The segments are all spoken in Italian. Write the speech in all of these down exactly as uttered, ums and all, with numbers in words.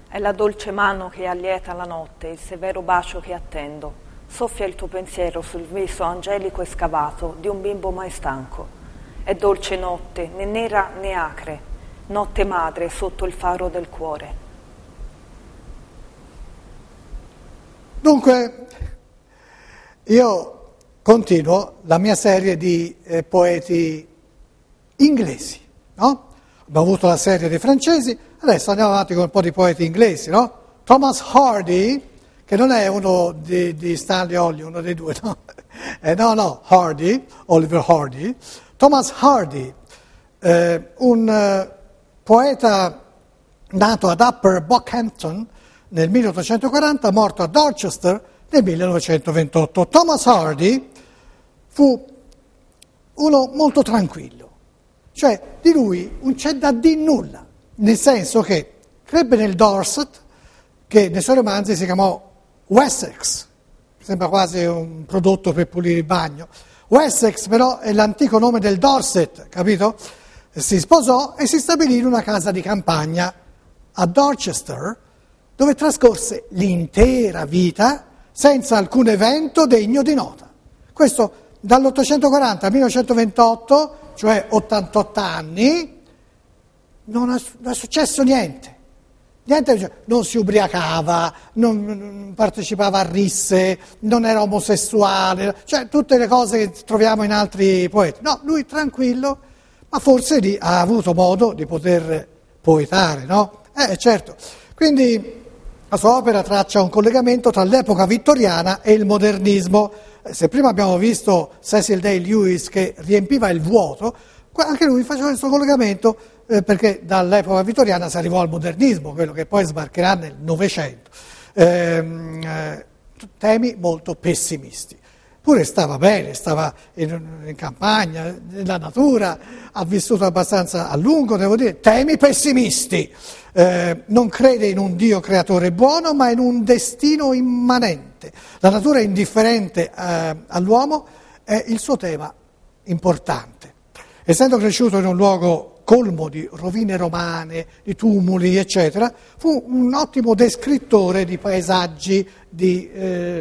È la dolce mano che allieta la notte, il severo bacio che attendo. Soffia il tuo pensiero sul viso angelico e scavato di un bimbo mai stanco. È dolce notte, né nera né acre, notte madre sotto il faro del cuore. Dunque, io continuo la mia serie di eh, poeti inglesi, no? Abbiamo avuto la serie dei francesi, adesso andiamo avanti con un po' di poeti inglesi, no? Thomas Hardy, che non è uno di, di Stanley Holly, uno dei due, no? Eh, no, no, Hardy, Oliver Hardy. Thomas Hardy, eh, un eh, poeta nato ad Upper Buckhampton nel milleottocentoquaranta, morto a Dorchester nel millenovecentoventotto. Thomas Hardy fu uno molto tranquillo, cioè di lui non c'è da dire nulla, nel senso che crebbe nel Dorset, che nei suoi romanzi si chiamò Wessex, sembra quasi un prodotto per pulire il bagno. Wessex però è l'antico nome del Dorset, capito? Si sposò e si stabilì in una casa di campagna a Dorchester, dove trascorse l'intera vita senza alcun evento degno di nota. Questo dall'ottocentoquaranta al millenovecentoventotto, cioè ottantotto anni, non, ha, non è successo niente. Niente, non si ubriacava, non, non partecipava a risse, non era omosessuale, cioè tutte le cose che troviamo in altri poeti. No, lui tranquillo, ma forse lì ha avuto modo di poter poetare, no? Eh, certo. Quindi la sua opera traccia un collegamento tra l'epoca vittoriana e il modernismo. Se prima abbiamo visto Cecil Day Lewis che riempiva il vuoto, anche lui faceva questo collegamento eh, perché dall'epoca vittoriana si arrivò al modernismo, quello che poi sbarcherà nel Novecento. Ehm, eh, temi molto pessimisti. Pure stava bene, stava in, in campagna, nella natura, ha vissuto abbastanza a lungo, devo dire, temi pessimisti. Eh, non crede in un Dio creatore buono, ma in un destino immanente. La natura è indifferente eh, all'uomo, è il suo tema importante. Essendo cresciuto in un luogo colmo di rovine romane, di tumuli, eccetera, fu un ottimo descrittore di paesaggi, di eh,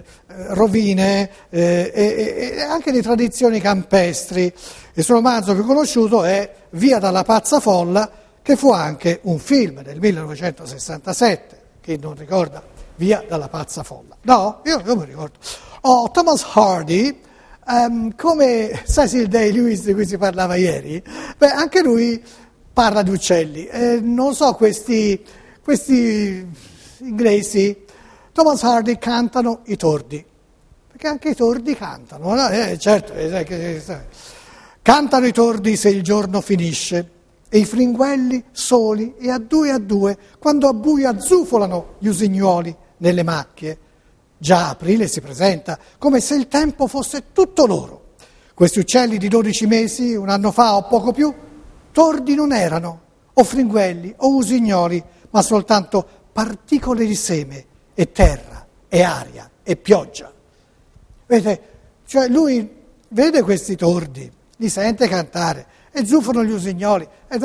rovine eh, e, e anche di tradizioni campestri. Il suo romanzo più conosciuto è Via dalla pazza folla, che fu anche un film del millenovecentosessantasette. Chi non ricorda Via dalla pazza folla? No? Io non mi ricordo. Oh, Thomas Hardy, Um, come Cecil Day Lewis di cui si parlava ieri, beh, anche lui parla di uccelli. Eh, non so, questi, questi inglesi, Thomas Hardy, cantano i tordi, perché anche i tordi cantano, no? eh, certo, eh, cantano i tordi se il giorno finisce, e i fringuelli soli e a due a due, quando a buio azzufolano gli usignoli nelle macchie. Già aprile si presenta come se il tempo fosse tutto loro. Questi uccelli di dodici mesi, un anno fa o poco più, tordi non erano, o fringuelli o usignoli, ma soltanto particole di seme e terra e aria e pioggia. Vedete, cioè lui vede questi tordi, li sente cantare e zufano gli usignoli, e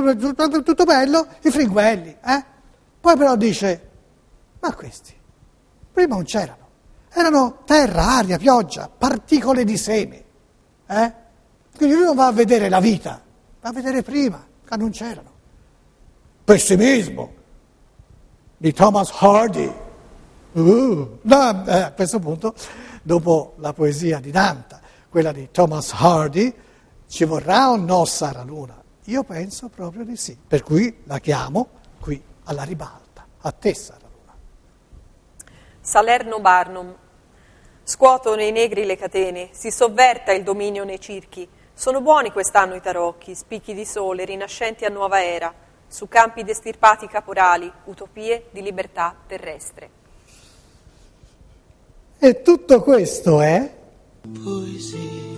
tutto bello, i fringuelli, eh? Poi però dice, ma questi prima non c'erano, erano terra, aria, pioggia, particole di seme. Eh? Quindi lui non va a vedere la vita, va a vedere prima, che non c'erano. Pessimismo di Thomas Hardy. Uh, no, eh, a questo punto, dopo la poesia di Dante, quella di Thomas Hardy, ci vorrà o no Sara Luna? Io penso proprio di sì, per cui la chiamo qui alla ribalta. A te, Sara Luna. Salerno Barnum. Scuotono i negri le catene, si sovverta il dominio nei circhi. Sono buoni quest'anno i tarocchi, spicchi di sole, rinascenti a nuova era, su campi destirpati caporali, utopie di libertà terrestre. E tutto questo è poesia.